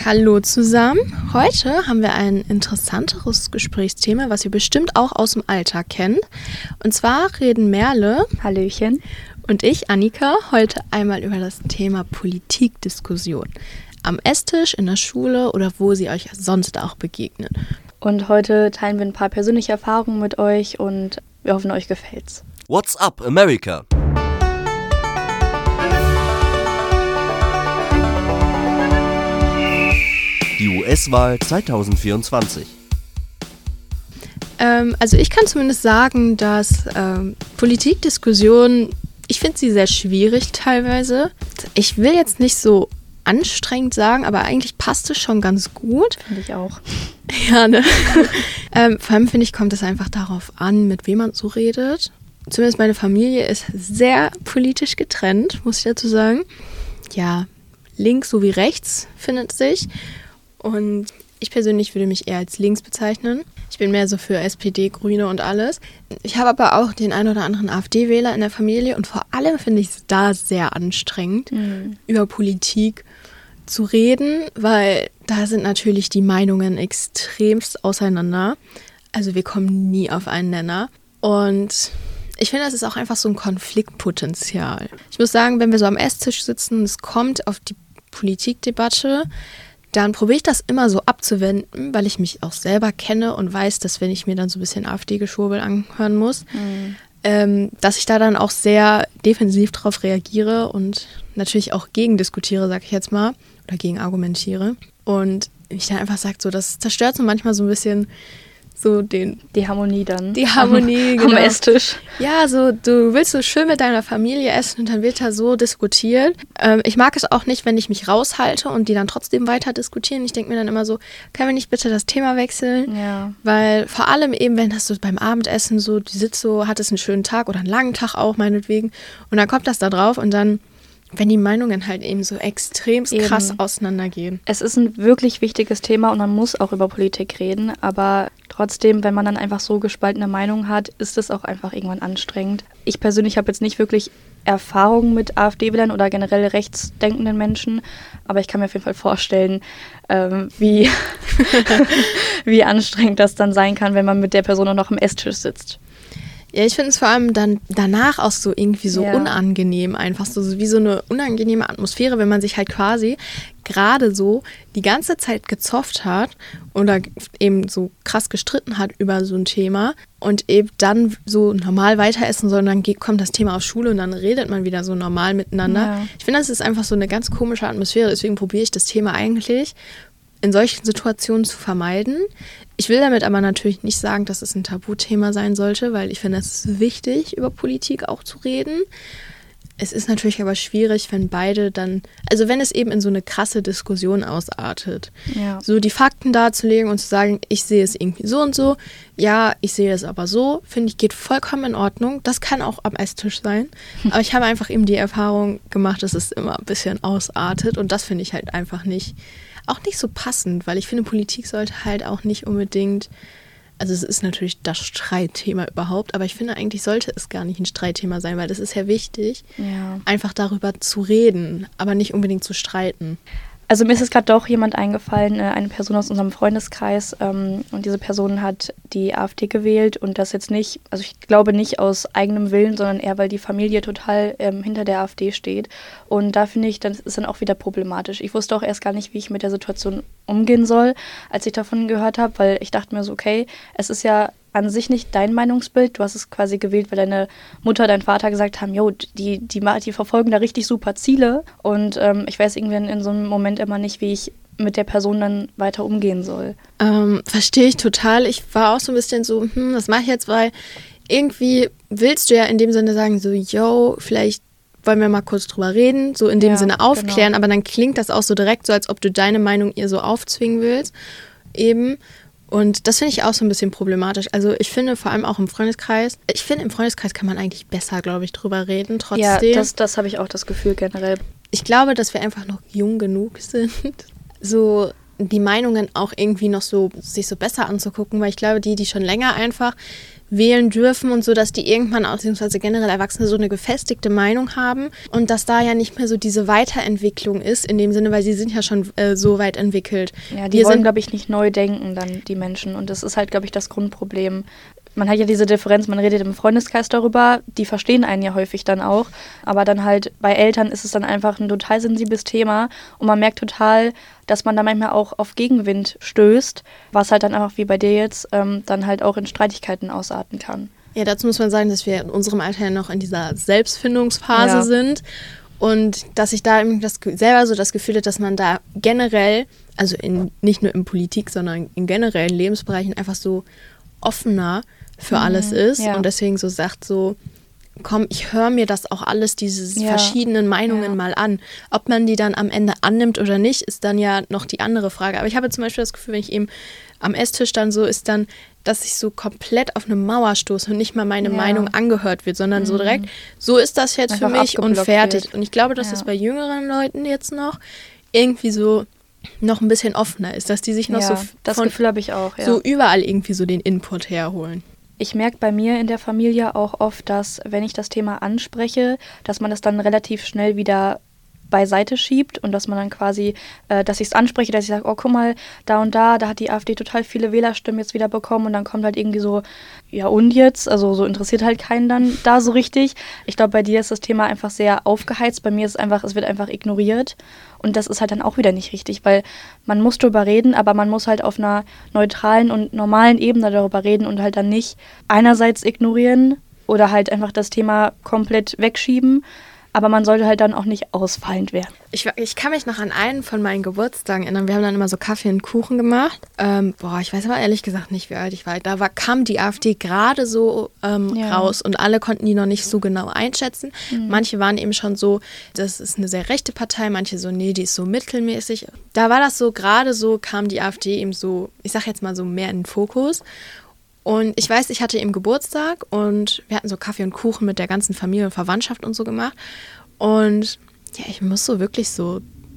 Hallo zusammen. Heute haben wir ein interessanteres Gesprächsthema, was ihr bestimmt auch aus dem Alltag kennt. Und zwar reden Merle, Hallöchen, und ich, Annika, heute einmal über das Thema Politikdiskussion. Am Esstisch, in der Schule oder wo sie euch sonst auch begegnen. und heute teilen wir ein paar persönliche Erfahrungen mit euch und wir hoffen, euch gefällt's. What's up, America? Die US-Wahl 2024. Also ich kann zumindest sagen, dass Politikdiskussionen, ich finde sie sehr schwierig teilweise. Ich will jetzt nicht so anstrengend sagen, aber eigentlich passt es schon ganz gut. Finde ich auch. Ja, ne? Vor allem finde ich, kommt es einfach darauf an, mit wem man so redet. Zumindest meine Familie ist sehr politisch getrennt, muss ich dazu sagen. Ja, links sowie rechts findet sich. Und ich persönlich würde mich eher als links bezeichnen. Ich bin mehr so für SPD, Grüne und alles. Ich habe aber auch den ein oder anderen AfD-Wähler in der Familie und vor allem finde ich es da sehr anstrengend, über Politik zu reden, weil da sind natürlich die Meinungen extremst auseinander. Also wir kommen nie auf einen Nenner. Und ich finde, das ist auch einfach so ein Konfliktpotenzial. Ich muss sagen, wenn wir so am Esstisch sitzen und es kommt auf die Politikdebatte, dann probiere ich das immer so abzuwenden, weil ich mich auch selber kenne und weiß, dass wenn ich mir dann so ein bisschen AfD-Geschwurbel anhören muss, dass ich da dann auch sehr defensiv drauf reagiere und natürlich auch gegendiskutiere, sag ich jetzt mal, oder gegen argumentiere. Und ich dann einfach sage, so, das zerstört so manchmal so ein bisschen so die Harmonie dann. Die Harmonie, genau. Am Esstisch. Ja, so du willst so schön mit deiner Familie essen und dann wird da so diskutiert. Ich mag es auch nicht, wenn ich mich raushalte und die dann trotzdem weiter diskutieren. Ich denke mir dann immer so, können wir nicht bitte das Thema wechseln? Ja. Weil vor allem eben, wenn das so beim Abendessen so, die sitzt so, hat es einen schönen Tag oder einen langen Tag auch meinetwegen und dann kommt das da drauf und dann, wenn die Meinungen halt eben so extrem krass auseinandergehen. Es ist ein wirklich wichtiges Thema und man muss auch über Politik reden, aber trotzdem, wenn man dann einfach so gespaltene Meinungen hat, ist es auch einfach irgendwann anstrengend. Ich persönlich habe jetzt nicht wirklich Erfahrung mit AfD-Wählern oder generell rechtsdenkenden Menschen, aber ich kann mir auf jeden Fall vorstellen, wie anstrengend das dann sein kann, wenn man mit der Person auch noch am Esstisch sitzt. Ja, ich finde es vor allem dann danach auch so irgendwie so unangenehm, einfach so wie so eine unangenehme Atmosphäre, wenn man sich halt quasi gerade so die ganze Zeit gezofft hat oder eben so krass gestritten hat über so ein Thema und eben dann so normal weiter essen soll und dann kommt das Thema aus Schule und dann redet man wieder so normal miteinander. Ja. Ich finde, das ist einfach so eine ganz komische Atmosphäre, deswegen probiere ich das Thema eigentlich in solchen Situationen zu vermeiden. Ich will damit aber natürlich nicht sagen, dass es ein Tabuthema sein sollte, weil ich finde, es ist wichtig, über Politik auch zu reden. Es ist natürlich aber schwierig, wenn beide dann, also wenn es eben in so eine krasse Diskussion ausartet, so die Fakten darzulegen und zu sagen, ich sehe es irgendwie so und so, ja, ich sehe es aber so, finde ich, geht vollkommen in Ordnung. Das kann auch am Esstisch sein, aber ich habe einfach eben die Erfahrung gemacht, dass es immer ein bisschen ausartet und das finde ich halt einfach nicht so passend, weil ich finde, Politik sollte halt auch nicht unbedingt, also es ist natürlich das Streitthema überhaupt, aber ich finde, eigentlich sollte es gar nicht ein Streitthema sein, weil das ist ja wichtig, einfach darüber zu reden, aber nicht unbedingt zu streiten. Also mir ist jetzt gerade doch jemand eingefallen, eine Person aus unserem Freundeskreis und diese Person hat die AfD gewählt und das jetzt nicht, also ich glaube nicht aus eigenem Willen, sondern eher, weil die Familie total hinter der AfD steht und da finde ich, das ist dann auch wieder problematisch. Ich wusste auch erst gar nicht, wie ich mit der Situation umgehen soll, als ich davon gehört habe, weil ich dachte mir so, okay, es ist ja an sich nicht dein Meinungsbild. Du hast es quasi gewählt, weil deine Mutter, dein Vater gesagt haben, jo, die verfolgen da richtig super Ziele. Und ich weiß irgendwie in so einem Moment immer nicht, wie ich mit der Person dann weiter umgehen soll. Verstehe ich total. Ich war auch so ein bisschen so, was mache ich jetzt? Weil irgendwie willst du ja in dem Sinne sagen, so, yo, vielleicht wollen wir mal kurz drüber reden, so in dem Sinne aufklären. Genau. Aber dann klingt das auch so direkt so, als ob du deine Meinung ihr so aufzwingen willst. Eben. Und das finde ich auch so ein bisschen problematisch. Also ich finde vor allem auch im Freundeskreis, im Freundeskreis kann man eigentlich besser, glaube ich, drüber reden trotzdem. Ja, das habe ich auch das Gefühl generell. Ich glaube, dass wir einfach noch jung genug sind. So, die Meinungen auch irgendwie noch so sich so besser anzugucken, weil ich glaube, die schon länger einfach wählen dürfen und so, dass die irgendwann auch, beziehungsweise generell Erwachsene, so eine gefestigte Meinung haben und dass da ja nicht mehr so diese Weiterentwicklung ist, in dem Sinne, weil sie sind ja schon so weit entwickelt. Ja, die wollen, glaube ich, nicht neu denken dann, die Menschen. Und das ist halt, glaube ich, das Grundproblem. Man hat ja diese Differenz, man redet im Freundeskreis darüber, die verstehen einen ja häufig dann auch, aber dann halt bei Eltern ist es dann einfach ein total sensibles Thema und man merkt total, dass man da manchmal auch auf Gegenwind stößt, was halt dann einfach wie bei dir jetzt dann halt auch in Streitigkeiten ausarten kann. Ja, dazu muss man sagen, dass wir in unserem Alter ja noch in dieser Selbstfindungsphase sind und dass ich da eben selber so das Gefühl habe, dass man da generell, also nicht nur in Politik, sondern in generellen Lebensbereichen einfach so offener für alles ist und deswegen so sagt so, komm, ich höre mir das auch alles, diese verschiedenen Meinungen mal an. Ob man die dann am Ende annimmt oder nicht, ist dann ja noch die andere Frage. Aber ich habe zum Beispiel das Gefühl, wenn ich eben am Esstisch dann so ist dann, dass ich so komplett auf eine Mauer stoße und nicht mal meine Meinung angehört wird, sondern so direkt, so ist das jetzt einfach für mich und fertig. Wird. Und ich glaube, dass das bei jüngeren Leuten jetzt noch irgendwie so noch ein bisschen offener ist, dass die sich noch so das Gefühl habe ich auch, so überall irgendwie so den Input herholen. Ich merke bei mir in der Familie auch oft, dass, wenn ich das Thema anspreche, dass man das dann relativ schnell wieder beiseite schiebt und dass man dann quasi, dass ich es anspreche, dass ich sage, oh, guck mal, da und da hat die AfD total viele Wählerstimmen jetzt wieder bekommen und dann kommt halt irgendwie so, ja und jetzt? Also so interessiert halt keinen dann da so richtig. Ich glaube, bei dir ist das Thema einfach sehr aufgeheizt, bei mir ist es einfach, es wird einfach ignoriert und das ist halt dann auch wieder nicht richtig, weil man muss drüber reden, aber man muss halt auf einer neutralen und normalen Ebene darüber reden und halt dann nicht einerseits ignorieren oder halt einfach das Thema komplett wegschieben. Aber man sollte halt dann auch nicht ausfallend werden. Ich kann mich noch an einen von meinen Geburtstagen erinnern. Wir haben dann immer so Kaffee und Kuchen gemacht. Ich weiß aber ehrlich gesagt nicht, wie alt ich war. Kam die AfD gerade so raus und alle konnten die noch nicht so genau einschätzen. Manche waren eben schon so, das ist eine sehr rechte Partei. Manche so, nee, die ist so mittelmäßig. Da war das so, gerade so kam die AfD eben so, ich sag jetzt mal so mehr in den Fokus. Und ich weiß, ich hatte eben Geburtstag und wir hatten so Kaffee und Kuchen mit der ganzen Familie und Verwandtschaft und so gemacht. Und ja, ich muss so wirklich so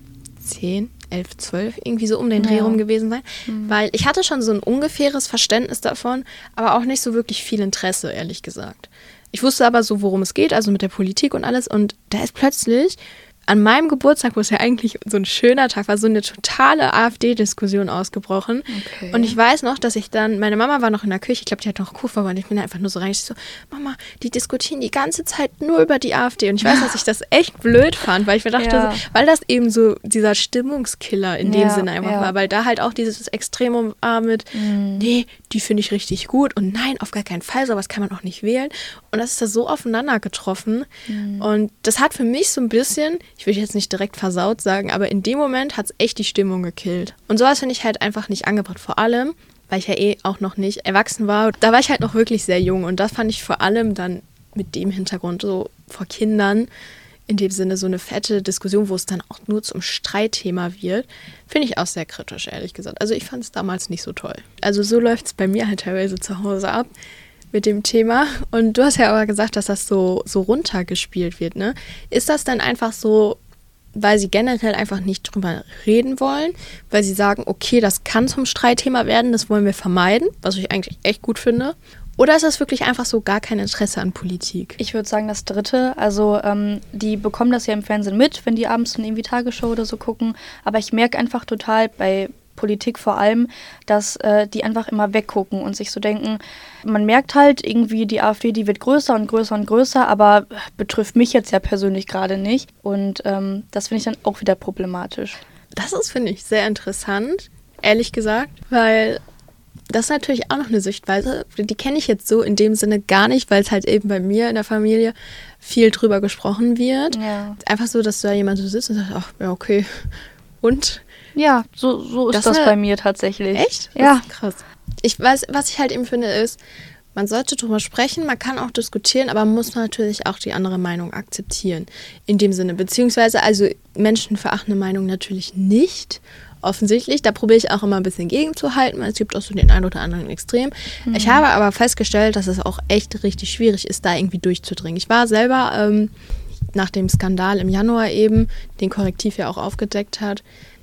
10, 11, 12 irgendwie so um den Dreh rum gewesen sein. Weil ich hatte schon so ein ungefähres Verständnis davon, aber auch nicht so wirklich viel Interesse, ehrlich gesagt. Ich wusste aber so, worum es geht, also mit der Politik und alles. Und da ist plötzlich an meinem Geburtstag, wo es ja eigentlich so ein schöner Tag war, so eine totale AfD-Diskussion ausgebrochen. Okay. Und ich weiß noch, dass ich dann, meine Mama war noch in der Küche, ich glaube, die hat noch Kuchen und ich bin da einfach nur so rein, ich so, Mama, die diskutieren die ganze Zeit nur über die AfD. Und ich weiß, dass ich das echt blöd fand, weil ich mir dachte, so, weil das eben so dieser Stimmungskiller in dem Sinne einfach war, weil da halt auch dieses Extremum war mit, nee, die finde ich richtig gut und nein, auf gar keinen Fall, sowas kann man auch nicht wählen. Und das ist da so aufeinander getroffen. Und das hat für mich so ein bisschen, ich will jetzt nicht direkt versaut sagen, aber in dem Moment hat es echt die Stimmung gekillt. Und sowas finde ich halt einfach nicht angebracht. Vor allem, weil ich ja auch noch nicht erwachsen war. Da war ich halt noch wirklich sehr jung. Und das fand ich vor allem dann mit dem Hintergrund so vor Kindern, in dem Sinne so eine fette Diskussion, wo es dann auch nur zum Streitthema wird, finde ich auch sehr kritisch, ehrlich gesagt. Also ich fand es damals nicht so toll. Also so läuft es bei mir halt teilweise zu Hause ab mit dem Thema. Und du hast ja aber gesagt, dass das so runtergespielt wird, ne? Ist das dann einfach so, weil sie generell einfach nicht drüber reden wollen, weil sie sagen, okay, das kann zum Streitthema werden, das wollen wir vermeiden, was ich eigentlich echt gut finde? Oder ist das wirklich einfach so gar kein Interesse an Politik? Ich würde sagen, das Dritte. Also die bekommen das ja im Fernsehen mit, wenn die abends dann irgendwie Tagesschau oder so gucken. Aber ich merke einfach total bei Politik vor allem, dass die einfach immer weggucken und sich so denken, man merkt halt irgendwie, die AfD, die wird größer und größer und größer, aber betrifft mich jetzt ja persönlich gerade nicht. Und das finde ich dann auch wieder problematisch. Das ist, finde ich, sehr interessant, ehrlich gesagt, weil das ist natürlich auch noch eine Sichtweise, die kenne ich jetzt so in dem Sinne gar nicht, weil es halt eben bei mir in der Familie viel drüber gesprochen wird. Ja. Einfach so, dass da jemand so sitzt und sagt, ach, ja, okay, und? Ja, so ist das bei mir tatsächlich. Echt? Ja. Krass. Ich weiß, was ich halt eben finde, ist, man sollte drüber sprechen, man kann auch diskutieren, aber man muss natürlich auch die andere Meinung akzeptieren. In dem Sinne, beziehungsweise, also menschenverachtende Meinung natürlich nicht, offensichtlich. Da probiere ich auch immer ein bisschen gegenzuhalten, weil es gibt auch so den einen oder anderen Extrem. Ich habe aber festgestellt, dass es auch echt richtig schwierig ist, da irgendwie durchzudringen. Ich war selber nach dem Skandal im Januar eben, den Korrektiv ja auch aufgedeckt hat,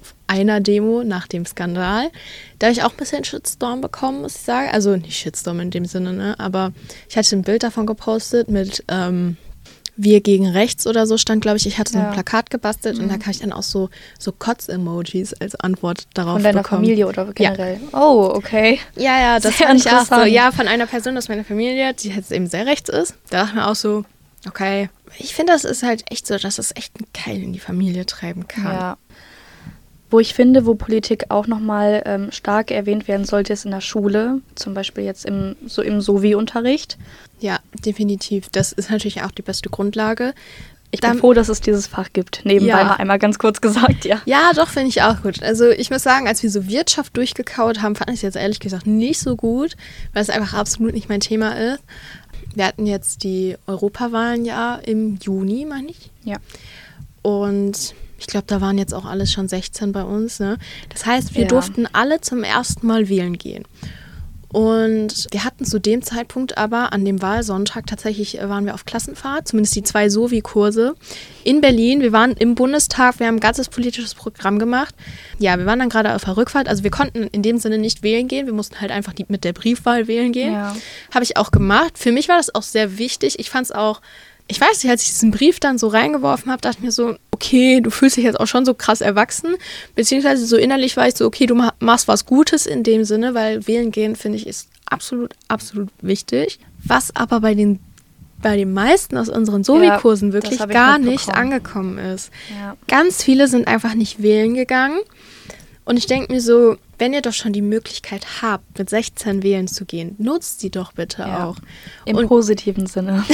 einer Demo nach dem Skandal. Da habe ich auch ein bisschen Shitstorm bekommen, muss ich sagen. Also nicht Shitstorm in dem Sinne, ne? Aber ich hatte ein Bild davon gepostet mit Wir gegen rechts oder so stand, glaube ich. Ich hatte so ein Plakat gebastelt und da kann ich dann auch so Kotz-Emojis als Antwort darauf bekommen. Von deiner Familie oder generell? Ja. Oh, okay. Ja, das fand ich auch so. Ja, von einer Person aus meiner Familie, die jetzt eben sehr rechts ist. Da dachte ich mir auch so, okay. Ich finde, das ist halt echt so, dass es echt einen Keil in die Familie treiben kann. Ja. Wo ich finde, wo Politik auch nochmal stark erwähnt werden sollte, ist in der Schule. Zum Beispiel jetzt im Sovi-Unterricht. Ja, definitiv. Das ist natürlich auch die beste Grundlage. Ich bin froh, dass es dieses Fach gibt. Nebenbei mal einmal ganz kurz gesagt, ja. Ja, doch, finde ich auch gut. Also ich muss sagen, als wir so Wirtschaft durchgekaut haben, fand ich es jetzt ehrlich gesagt nicht so gut, weil es einfach absolut nicht mein Thema ist. Wir hatten jetzt die Europawahlen ja im Juni, meine ich. Ja. Und ich glaube, da waren jetzt auch alles schon 16 bei uns. Ne? Das heißt, wir durften alle zum ersten Mal wählen gehen. Und wir hatten zu dem Zeitpunkt aber an dem Wahlsonntag tatsächlich, waren wir auf Klassenfahrt, zumindest die 2 Sovi-Kurse in Berlin. Wir waren im Bundestag, wir haben ein ganzes politisches Programm gemacht. Ja, wir waren dann gerade auf der Rückfahrt, also wir konnten in dem Sinne nicht wählen gehen, wir mussten halt einfach mit der Briefwahl wählen gehen. Ja. Habe ich auch gemacht. Für mich war das auch sehr wichtig. Ich fand es auch, ich weiß nicht, als ich diesen Brief dann so reingeworfen habe, dachte ich mir so, okay, du fühlst dich jetzt auch schon so krass erwachsen, beziehungsweise so innerlich war ich so, okay, du machst was Gutes in dem Sinne, weil wählen gehen, finde ich, ist absolut, absolut wichtig. Was aber bei den meisten aus unseren Sovi-Kursen wirklich gar nicht angekommen ist. Ja. Ganz viele sind einfach nicht wählen gegangen. Und ich denke mir so, wenn ihr doch schon die Möglichkeit habt, mit 16 wählen zu gehen, nutzt sie doch bitte auch. Im positiven Sinne.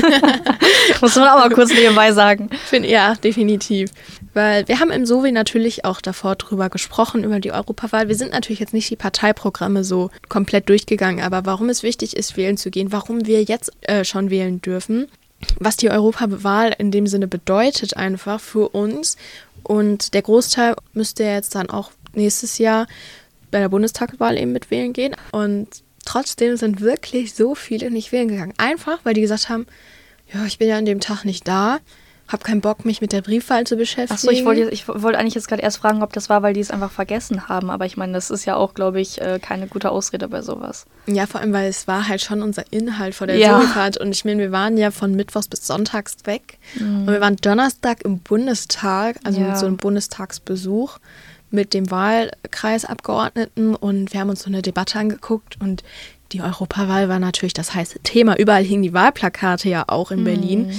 Muss man aber kurz nebenbei sagen. Ja, definitiv. Weil wir haben im Sovi natürlich auch davor drüber gesprochen, über die Europawahl. Wir sind natürlich jetzt nicht die Parteiprogramme so komplett durchgegangen, aber warum es wichtig ist, wählen zu gehen, warum wir jetzt schon wählen dürfen, was die Europawahl in dem Sinne bedeutet einfach für uns. Und der Großteil müsste jetzt dann auch nächstes Jahr bei der Bundestagswahl eben mit wählen gehen. Und trotzdem sind wirklich so viele nicht wählen gegangen. Einfach, weil die gesagt haben, ja, ich bin ja an dem Tag nicht da, habe keinen Bock, mich mit der Briefwahl zu beschäftigen. Achso, ich wollte eigentlich jetzt gerade erst fragen, ob das war, weil die es einfach vergessen haben. Aber ich meine, das ist ja auch, glaube ich, keine gute Ausrede bei sowas. Ja, vor allem, weil es war halt schon unser Inhalt vor der Sovi-Fahrt. Und ich meine, wir waren ja von Mittwochs bis Sonntags weg. Und wir waren Donnerstag im Bundestag, also mit so einem Bundestagsbesuch mit dem Wahlkreisabgeordneten. Und wir haben uns so eine Debatte angeguckt. Und die Europawahl war natürlich das heiße Thema. Überall hingen die Wahlplakate ja auch in Berlin.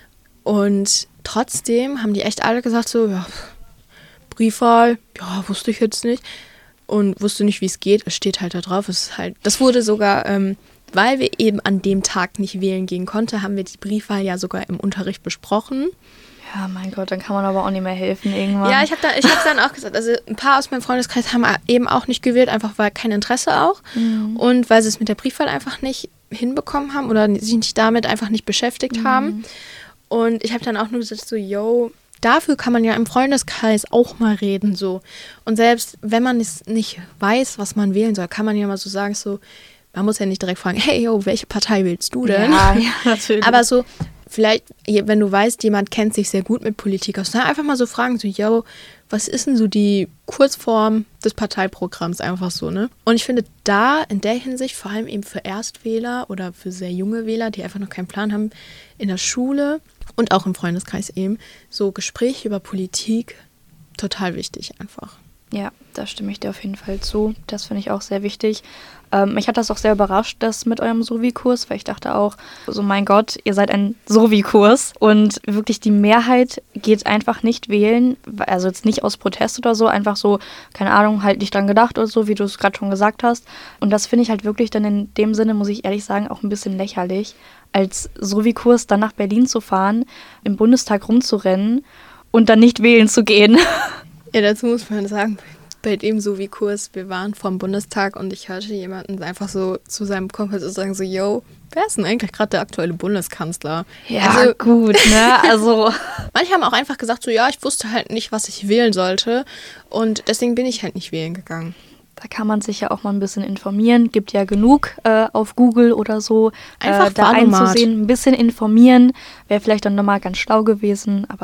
Und trotzdem haben die echt alle gesagt so, ja, Briefwahl, ja, wusste ich jetzt nicht. Und wusste nicht, wie es geht. Es steht halt da drauf. Es ist halt, das wurde sogar, weil wir eben an dem Tag nicht wählen gehen konnten, haben wir die Briefwahl ja sogar im Unterricht besprochen. Ja, mein Gott, dann kann man aber auch nicht mehr helfen irgendwann. Ja, ich hab dann auch gesagt, also ein paar aus meinem Freundeskreis haben eben auch nicht gewählt, einfach weil kein Interesse auch. Und weil sie es mit der Briefwahl einfach nicht hinbekommen haben oder sich nicht damit einfach nicht beschäftigt haben. Und ich habe dann auch nur gesagt so, yo, dafür kann man ja im Freundeskreis auch mal reden so. Und selbst wenn man es nicht weiß, was man wählen soll, kann man ja mal so sagen so, man muss ja nicht direkt fragen, hey, yo, welche Partei wählst du denn? Ja, natürlich. Aber so, vielleicht, wenn du weißt, jemand kennt sich sehr gut mit Politik aus, dann einfach mal so fragen, so, yo, was ist denn so die Kurzform des Parteiprogramms, einfach so, ne? Und ich finde da in der Hinsicht, vor allem eben für Erstwähler oder für sehr junge Wähler, die einfach noch keinen Plan haben, in der Schule und auch im Freundeskreis eben, so Gespräche über Politik total wichtig einfach. Ja, da stimme ich dir auf jeden Fall zu. Das finde ich auch sehr wichtig. Mich hat das auch sehr überrascht, das mit eurem Sovi-Kurs, weil ich dachte auch, so mein Gott, ihr seid ein Sovi-Kurs und wirklich die Mehrheit geht einfach nicht wählen, also jetzt nicht aus Protest oder so, einfach so, keine Ahnung, halt nicht dran gedacht oder so, wie du es gerade schon gesagt hast. Und das finde ich halt wirklich dann in dem Sinne, muss ich ehrlich sagen, auch ein bisschen lächerlich, als Sovi-Kurs dann nach Berlin zu fahren, im Bundestag rumzurennen und dann nicht wählen zu gehen. Ja, dazu muss man sagen, bei dem Sovi-Kurs, wir waren vom Bundestag und ich hörte jemanden einfach so zu seinem Kumpel so sagen so, yo, wer ist denn eigentlich gerade der aktuelle Bundeskanzler? Ja, also, gut, ne, also. Manche haben auch einfach gesagt so, ja, ich wusste halt nicht, was ich wählen sollte und deswegen bin ich halt nicht wählen gegangen. Da kann man sich ja auch mal ein bisschen informieren, gibt ja genug auf Google oder so, einfach da einzusehen, ein bisschen informieren, wäre vielleicht dann nochmal ganz schlau gewesen, aber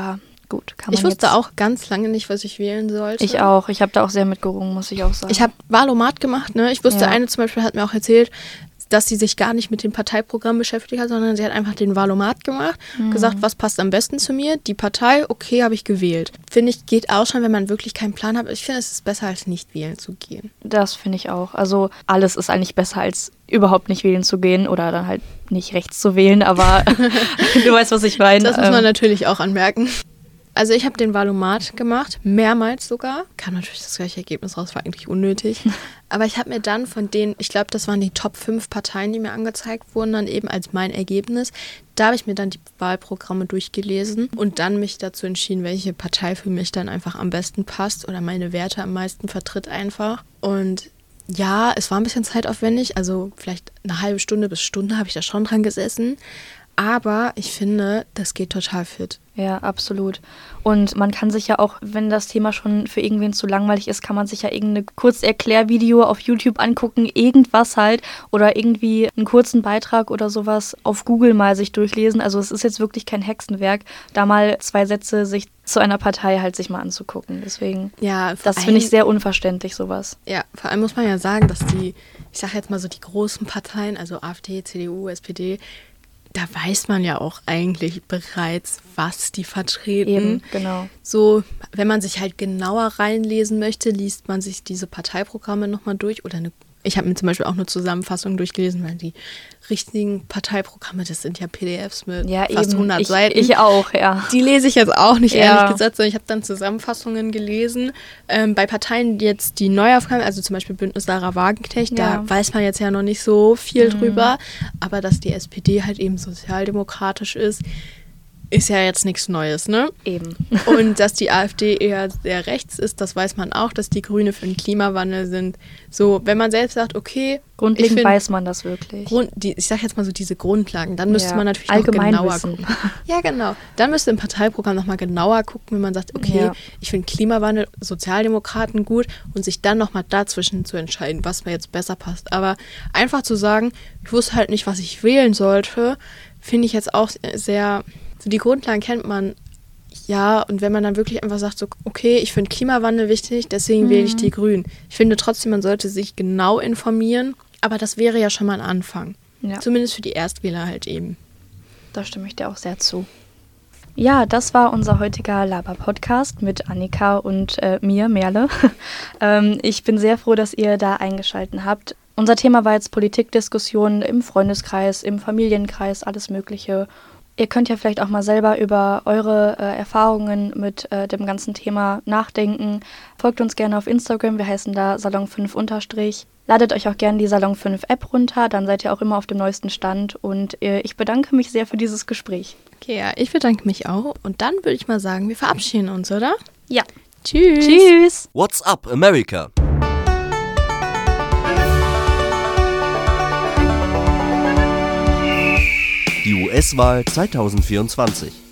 Gut, kann man Ich wusste jetzt auch ganz lange nicht, was ich wählen sollte. Ich auch. Ich habe da auch sehr mitgerungen, muss ich auch sagen. Ich habe Wahlomat gemacht, ne? Ich wusste, eine zum Beispiel hat mir auch erzählt, dass sie sich gar nicht mit dem Parteiprogramm beschäftigt hat, sondern sie hat einfach den Wahlomat gemacht, gesagt, was passt am besten zu mir, die Partei, okay, habe ich gewählt. Finde ich, geht auch schon, wenn man wirklich keinen Plan hat. Ich finde, es ist besser, als nicht wählen zu gehen. Das finde ich auch. Also alles ist eigentlich besser, als überhaupt nicht wählen zu gehen oder dann halt nicht rechts zu wählen, aber du weißt, was ich meine. Das muss man natürlich auch anmerken. Also ich habe den Wahlomat gemacht, mehrmals sogar. Kam natürlich das gleiche Ergebnis raus, war eigentlich unnötig. Aber ich habe mir dann von denen, ich glaube, das waren die Top 5 Parteien, die mir angezeigt wurden, dann eben als mein Ergebnis. Da habe ich mir dann die Wahlprogramme durchgelesen und dann mich dazu entschieden, welche Partei für mich dann einfach am besten passt oder meine Werte am meisten vertritt einfach. Und ja, es war ein bisschen zeitaufwendig, also vielleicht eine halbe Stunde bis Stunde habe ich da schon dran gesessen. Aber ich finde, das geht total fit. Ja, absolut. Und man kann sich ja auch, wenn das Thema schon für irgendwen zu langweilig ist, kann man sich ja irgendeine Kurzerklärvideo auf YouTube angucken, irgendwas halt, oder irgendwie einen kurzen Beitrag oder sowas auf Google mal sich durchlesen. Also es ist jetzt wirklich kein Hexenwerk, da mal 2 Sätze sich zu einer Partei halt sich mal anzugucken. Deswegen, ja, das finde ich sehr unverständlich, sowas. Ja, vor allem muss man ja sagen, dass ich sage jetzt mal so die großen Parteien, also AfD, CDU, SPD, da weiß man ja auch eigentlich bereits, was die vertreten. Eben, genau. So, wenn man sich halt genauer reinlesen möchte, liest man sich diese Parteiprogramme nochmal durch. Oder ich habe mir zum Beispiel auch eine Zusammenfassung durchgelesen, weil die richtigen Parteiprogramme, das sind ja PDFs mit fast 100 Seiten. Ich auch, ja. Die lese ich jetzt auch nicht, ehrlich gesagt, sondern ich habe dann Zusammenfassungen gelesen. Bei Parteien, die jetzt die neu aufkamen, also zum Beispiel Bündnis Sarah Wagenknecht, da weiß man jetzt ja noch nicht so viel drüber. Aber dass die SPD halt eben sozialdemokratisch ist ja jetzt nichts Neues, ne? Eben. Und dass die AfD eher sehr rechts ist, das weiß man auch, dass die Grüne für den Klimawandel sind. So, wenn man selbst sagt, okay... Grundlegend weiß man das wirklich. Ich sage jetzt mal so diese Grundlagen, dann müsste man natürlich noch genauer gucken. Ja, genau. Dann müsste im Parteiprogramm nochmal genauer gucken, wenn man sagt, okay, ich finde Klimawandel, Sozialdemokraten gut und sich dann nochmal dazwischen zu entscheiden, was mir jetzt besser passt. Aber einfach zu sagen, ich wusste halt nicht, was ich wählen sollte, finde ich jetzt auch sehr... So die Grundlagen kennt man, ja, und wenn man dann wirklich einfach sagt, so, okay, ich finde Klimawandel wichtig, deswegen wähle ich die Grünen. Ich finde trotzdem, man sollte sich genau informieren, aber das wäre ja schon mal ein Anfang. Ja. Zumindest für die Erstwähler halt eben. Da stimme ich dir auch sehr zu. Ja, das war unser heutiger Laber-Podcast mit Annika und mir, Merle. Ich bin sehr froh, dass ihr da eingeschaltet habt. Unser Thema war jetzt Politikdiskussionen im Freundeskreis, im Familienkreis, alles Mögliche. Ihr könnt ja vielleicht auch mal selber über eure Erfahrungen mit dem ganzen Thema nachdenken. Folgt uns gerne auf Instagram, wir heißen da Salon5_. Ladet euch auch gerne die Salon 5 App runter, dann seid ihr auch immer auf dem neuesten Stand. Und ich bedanke mich sehr für dieses Gespräch. Okay, ja, ich bedanke mich auch. Und dann würde ich mal sagen, wir verabschieden uns, oder? Ja. Tschüss. Tschüss. What's up, America? Die US-Wahl 2024.